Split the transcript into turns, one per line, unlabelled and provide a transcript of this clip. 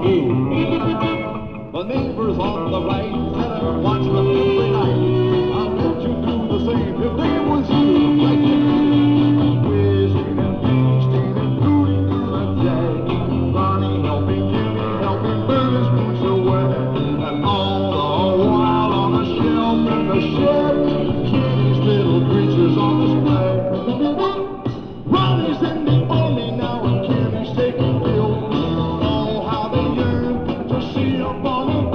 blue. The neighbors on the right had a watchman every night. I'll bet you do the same if they was you, like you. Whistling and feasting and tooting through the day. Ronnie helping Kenny, helping Burgess push away. And all the while on a shelf in the shed, Kenny's little creatures on display. Ronnie's in the army now and Kenny's taking ill. Oh, how they yearn to see up on a